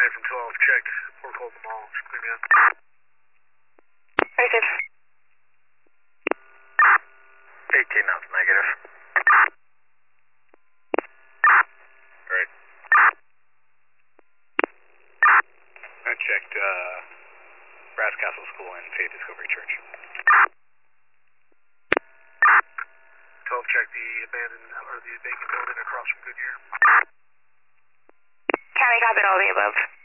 from 12, checked. Port Cold Mall, clear me out. Negative. 18 ounce negative. Alright. I checked Brass Castle School and Faith Discovery Church. 12, check the abandoned or the vacant building across from Goodyear. County, copy all the above.